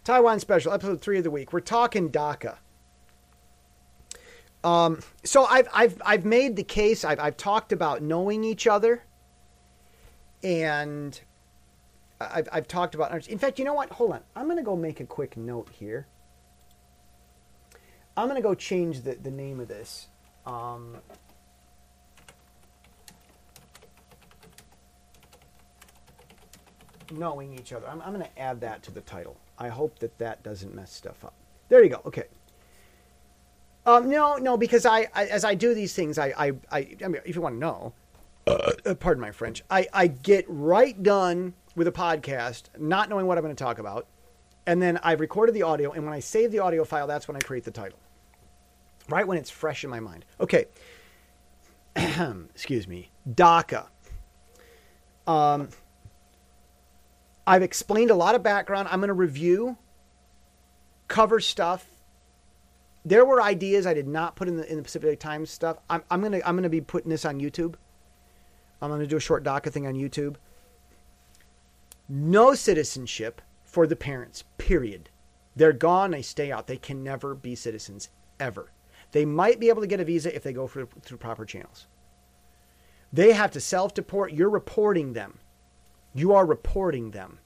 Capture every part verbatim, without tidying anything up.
Taiwan special, episode three of the week. We're talking DACA. Um, so I've I've I've made the case. I've I've talked about knowing each other, and I've I've talked about. In fact, you know what? Hold on. I'm gonna go make a quick note here. I'm gonna go change the the name of this. Um, knowing each other. I'm I'm gonna add that to the title. I hope that that doesn't mess stuff up. There you go. Okay. Um, no, no, because I, I, as I do these things, I, I, I, I mean, if you want to know, uh, pardon my French, I, I get right done with a podcast, not knowing what I'm going to talk about. And then I've recorded the audio. And when I save the audio file, that's when I create the title. Right when it's fresh in my mind. Okay. Excuse me. DACA. Um, I've explained a lot of background. I'm going to review, cover stuff. There were ideas I did not put in the in the Pacific Times stuff. I'm I'm gonna I'm gonna be putting this on YouTube. I'm gonna do a short DACA thing on YouTube. No citizenship for the parents. Period. They're gone. They stay out. They can never be citizens ever. They might be able to get a visa if they go through through proper channels. They have to self-deport. You're reporting them. You are reporting them.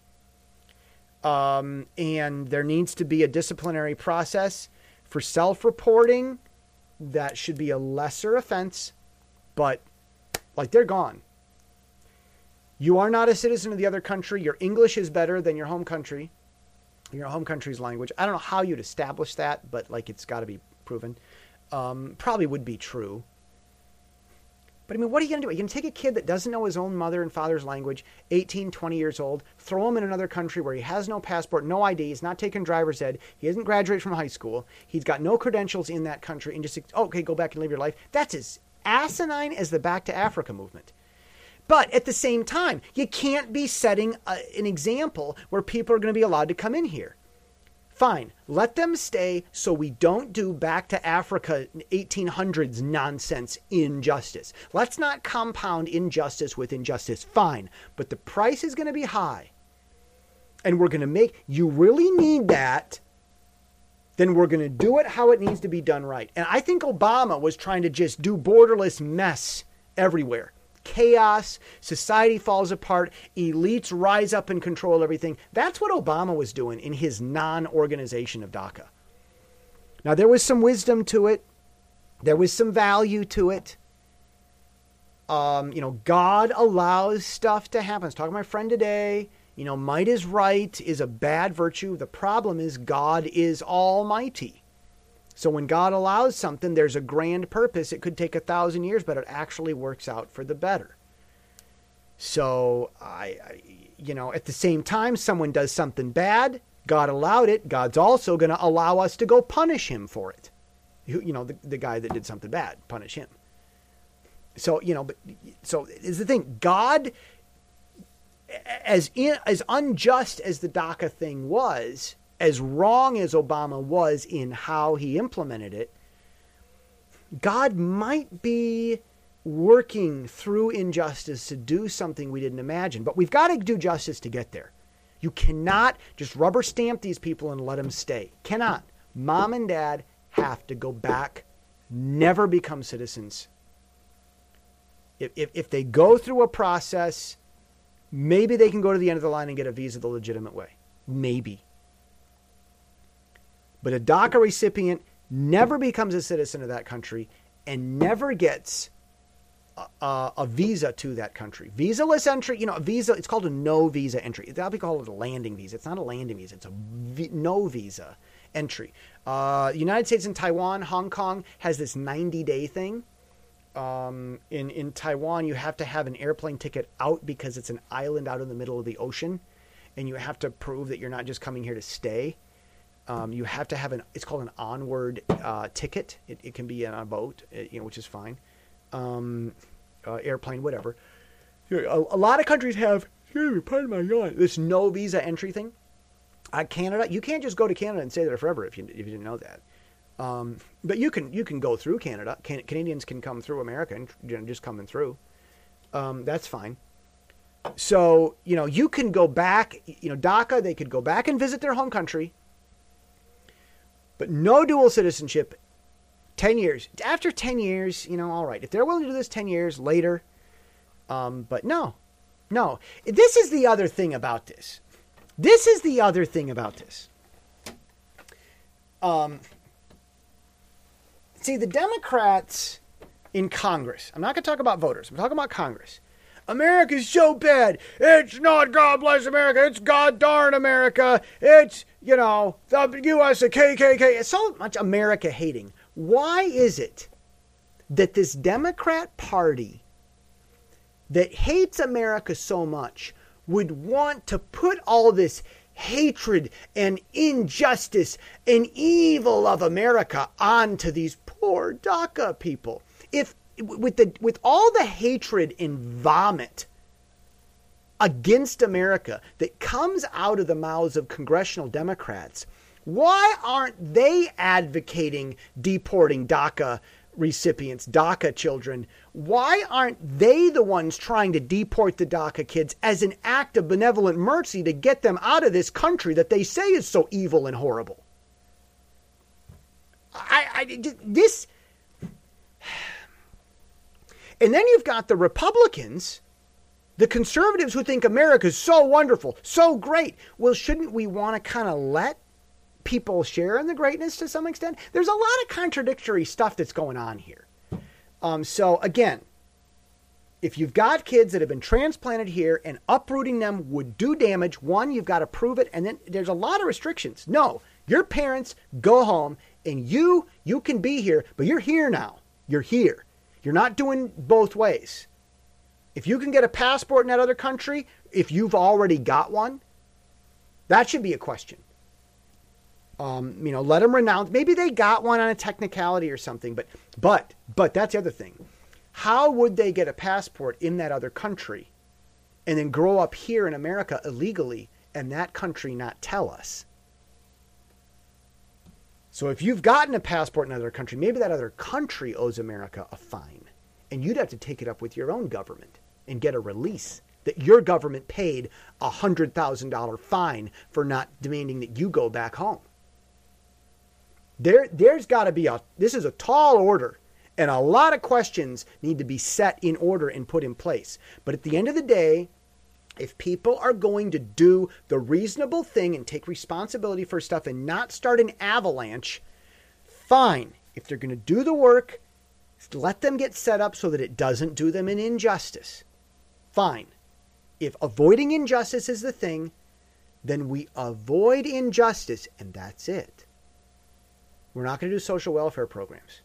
Um, and there needs to be a disciplinary process. For self-reporting, that should be a lesser offense, but like they're gone. You are not a citizen of the other country. Your English is better than your home country, your home country's language. I don't know how you'd establish that, but like it's got to be proven. Um, probably would be true. But I mean, what are you going to do? Are you going to take a kid that doesn't know his own mother and father's language, eighteen, twenty years old, throw him in another country where he has no passport, no I D, he's not taking driver's ed, he hasn't graduated from high school, he's got no credentials in that country, and just, oh, okay, go back and live your life? That's as asinine as the Back to Africa movement. But at the same time, you can't be setting a, an example where people are going to be allowed to come in here. Fine, let them stay so we don't do Back to Africa eighteen hundreds nonsense injustice. Let's not compound injustice with injustice. Fine, but the price is going to be high. And we're going to make, you really need that, then we're going to do it how it needs to be done right. And I think Obama was trying to just do borderless mess everywhere. Chaos, society falls apart, elites rise up and control everything. That's what Obama was doing in his non-organization of DACA. Now, there was some wisdom to it. There was some value to it. Um, you know, God allows stuff to happen. I was talking to my friend today. You know, might is right is a bad virtue. The problem is God is almighty. So when God allows something, there's a grand purpose. It could take a thousand years, but it actually works out for the better. So, I, I you know, at the same time, someone does something bad. God allowed it. God's also going to allow us to go punish him for it. You, you know, the, the guy that did something bad, punish him. So, you know, but so is the thing. God, as in, as unjust as the DACA thing was, as wrong as Obama was in how he implemented it, God might be working through injustice to do something we didn't imagine. But we've got to do justice to get there. You cannot just rubber stamp these people and let them stay. Cannot. Mom and dad have to go back, never become citizens. If, if, if they go through a process, maybe they can go to the end of the line and get a visa the legitimate way. Maybe. But a DACA recipient never becomes a citizen of that country and never gets a, a, a visa to that country. Visa-less entry, you know, a visa, it's called a no visa entry. That'll be called a landing visa. It's not a landing visa. It's a v- no visa entry. Uh, the United States and Taiwan, Hong Kong has this ninety-day thing. Um, in, in Taiwan, you have to have an airplane ticket out because it's an island out in the middle of the ocean. And you have to prove that you're not just coming here to stay. Um, you have to have an, it's called an onward uh, ticket. It, it can be on a boat, you know, which is fine. Um, uh, airplane, whatever. A, a lot of countries have, excuse me, pardon my yawn, this no visa entry thing. Uh, Canada, you can't just go to Canada and stay there forever if you if you didn't know that. Um, but you can you can go through Canada. Can, Canadians can come through America and, you know, just coming through. Um, that's fine. So, you know, you can go back, you know, DACA, they could go back and visit their home country, but no dual citizenship, ten years. After ten years, you know, all right. If they're willing to do this ten years later, um, but no, no. This is the other thing about this. This is the other thing about this. Um, see, the Democrats in Congress, I'm not going to talk about voters, I'm talking about Congress. America's so bad. It's not God bless America. It's God darn America. It's, you know, the U S, the K K K. It's so much America hating. Why is it that this Democrat Party that hates America so much would want to put all this hatred and injustice and evil of America onto these poor DACA people? If With the with all the hatred and vomit against America that comes out of the mouths of congressional Democrats, why aren't they advocating deporting DACA recipients, DACA children? Why aren't they the ones trying to deport the DACA kids as an act of benevolent mercy to get them out of this country that they say is so evil and horrible? I, I this. And then you've got the Republicans, the conservatives who think America's so wonderful, so great. Well, shouldn't we want to kind of let people share in the greatness to some extent? There's a lot of contradictory stuff that's going on here. Um, so again, if you've got kids that have been transplanted here and uprooting them would do damage, one, you've got to prove it. And then there's a lot of restrictions. No, your parents go home and you, you can be here, but you're here now. You're here. You're not doing both ways. If you can get a passport in that other country, if you've already got one, that should be a question. Um, you know, let them renounce. Maybe they got one on a technicality or something, but, but, but that's the other thing. How would they get a passport in that other country and then grow up here in America illegally and that country not tell us? So if you've gotten a passport in another country, maybe that other country owes America a fine. And you'd have to take it up with your own government and get a release that your government paid a one hundred thousand dollars fine for not demanding that you go back home. There, there's got to be a, this is a tall order. And a lot of questions need to be set in order and put in place. But at the end of the day, if people are going to do the reasonable thing and take responsibility for stuff and not start an avalanche, fine. If they're going to do the work, let them get set up so that it doesn't do them an injustice. Fine. If avoiding injustice is the thing, then we avoid injustice and that's it. We're not going to do social welfare programs.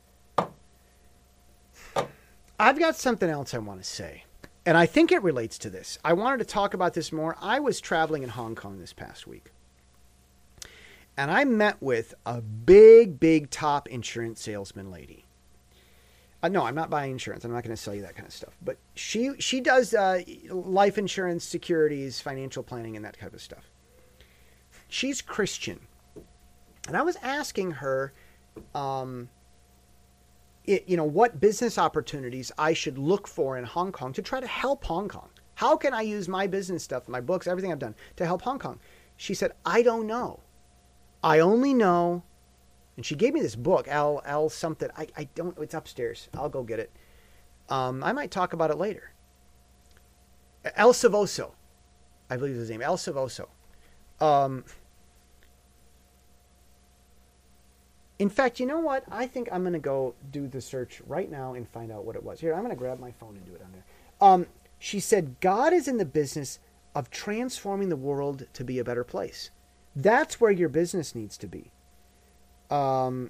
I've got something else I want to say. And I think it relates to this. I wanted to talk about this more. I was traveling in Hong Kong this past week. And I met with a big, big top insurance salesman lady. Uh, no, I'm not buying insurance. I'm not going to sell you that kind of stuff. But she she does uh, life insurance, securities, financial planning, and that type of stuff. She's Christian. And I was asking her, um, it, you know, what business opportunities I should look for in Hong Kong to try to help Hong Kong. How can I use my business stuff, my books, everything I've done to help Hong Kong? She said, I don't know. I only know, and she gave me this book, L, L something. I, I don't, it's upstairs. I'll go get it. Um, I might talk about it later. El Savoso, I believe is his name, El Savoso. Um, in fact, you know what? I think I'm going to go do the search right now and find out what it was. Here, I'm going to grab my phone and do it on there. Um, she said, God is in the business of transforming the world to be a better place. That's where your business needs to be. Um,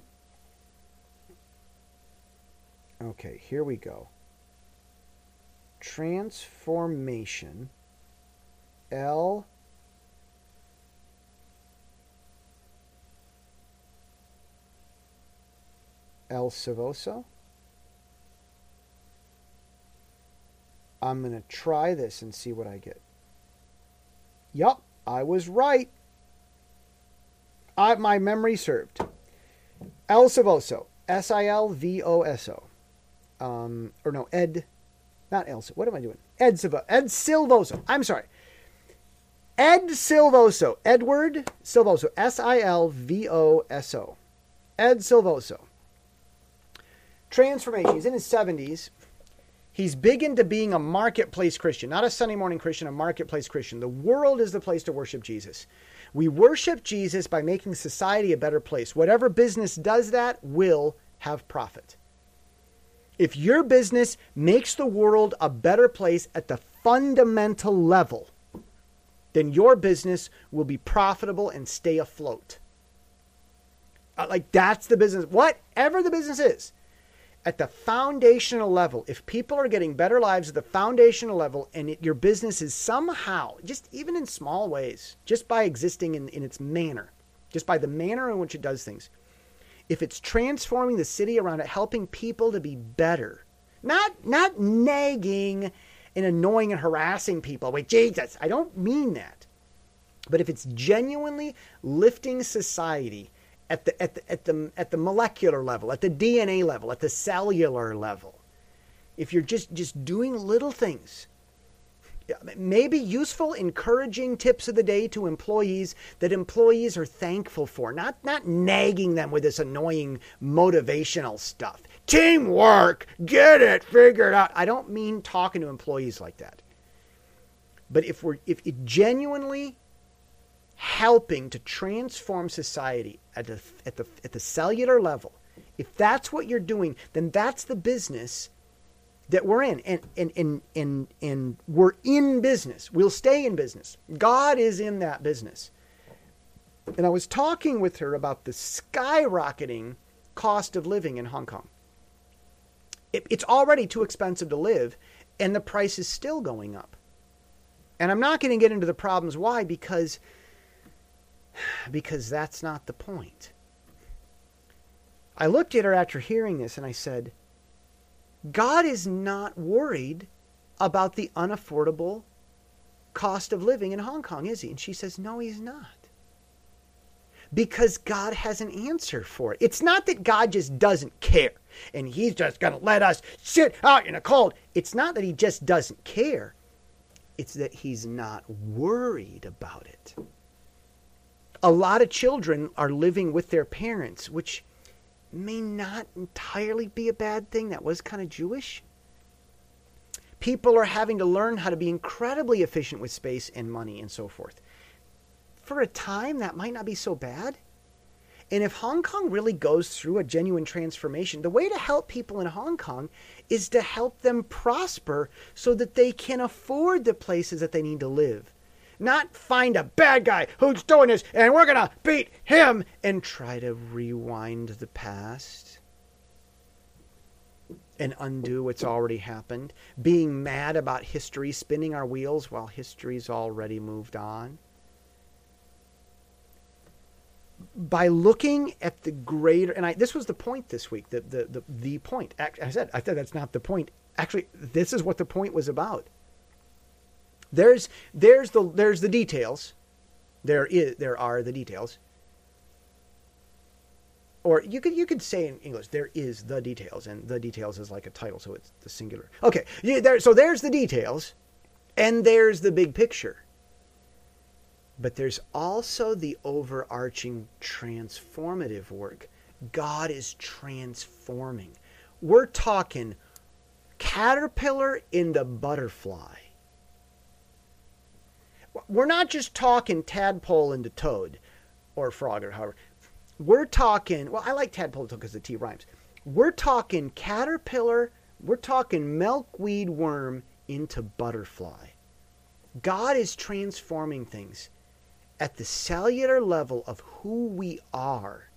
okay, here we go. Transformation. L. El Savoso. I'm going to try this and see what I get. Yup, I was right. I, my memory served. El Savoso. S I L V O S O. Um, or no, Ed. Not El. What am I doing? Ed Silvoso. Ed Silvoso. I'm sorry. Ed Silvoso. Edward Silvoso. S I L V O S O. Ed Silvoso. Transformation. He's in his seventies. He's big into being a marketplace Christian, not a Sunday morning Christian, a marketplace Christian. The world is the place to worship Jesus. We worship Jesus by making society a better place. Whatever business does that will have profit. If your business makes the world a better place at the fundamental level, then your business will be profitable and stay afloat. Uh, like that's the business, whatever the business is. At the foundational level, if people are getting better lives at the foundational level and it, your business is somehow, just even in small ways, just by existing in, in its manner, just by the manner in which it does things, if it's transforming the city around it, helping people to be better, not, not nagging and annoying and harassing people with Jesus, I don't mean that. But if it's genuinely lifting society At the, at the at the at the molecular level, at the D N A level, at the cellular level, if you're just just doing little things, maybe useful, encouraging tips of the day to employees that employees are thankful for, not not nagging them with this annoying motivational stuff. Teamwork, get it, figure it out. I don't mean talking to employees like that. But if we're if it genuinely helping to transform society at the, at the at the cellular level, if that's what you're doing, then that's the business that we're in. And and and and, and we're in business. We'll stay in business. God is in that business. And I was talking with her about the skyrocketing cost of living in Hong Kong. It, it's already too expensive to live, and the price is still going up. And I'm not going to get into the problems why, because Because that's not the point. I looked at her after hearing this and I said, God is not worried about the unaffordable cost of living in Hong Kong, is he? And she says, no, he's not. Because God has an answer for it. It's not that God just doesn't care and he's just going to let us sit out in the cold. It's not that he just doesn't care. It's that he's not worried about it. A lot of children are living with their parents, which may not entirely be a bad thing. That was kind of Jewish. People are having to learn how to be incredibly efficient with space and money and so forth. For a time, that might not be so bad. And if Hong Kong really goes through a genuine transformation, the way to help people in Hong Kong is to help them prosper so that they can afford the places that they need to live. Not find a bad guy who's doing this and we're going to beat him and try to rewind the past and undo what's already happened. Being mad about history, spinning our wheels while history's already moved on. By looking at the greater, and I, this was the point this week, the, the, the, the point. I said, I said that's not the point. Actually, this is what the point was about. There's there's the there's the details. There is there are the details. Or you could you could say in English, there is the details, and the details is like a title, so it's the singular. Okay, yeah, there, so there's the details, and there's the big picture. But there's also the overarching transformative work. God is transforming. We're talking caterpillar into butterfly. We're not just talking tadpole into toad or frog or however. We're talking, well, I like tadpole because the T rhymes. We're talking caterpillar, we're talking milkweed worm into butterfly. God is transforming things at the cellular level of who we are.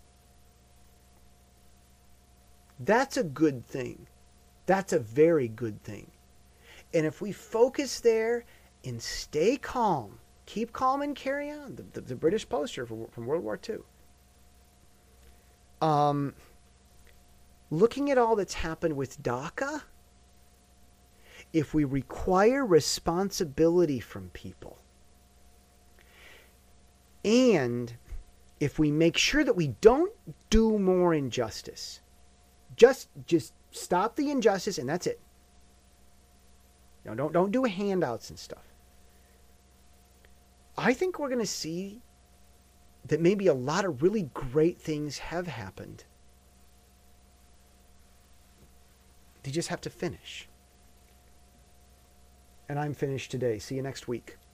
That's a good thing. That's a very good thing. And if we focus there and stay calm, keep calm and carry on, the, the, the British poster from, from World War Two. Um, looking at all that's happened with DACA, if we require responsibility from people, and if we make sure that we don't do more injustice, just just stop the injustice and that's it. You know, don't don't do handouts and stuff. I think we're going to see that maybe a lot of really great things have happened. They just have to finish. And I'm finished today. See you next week.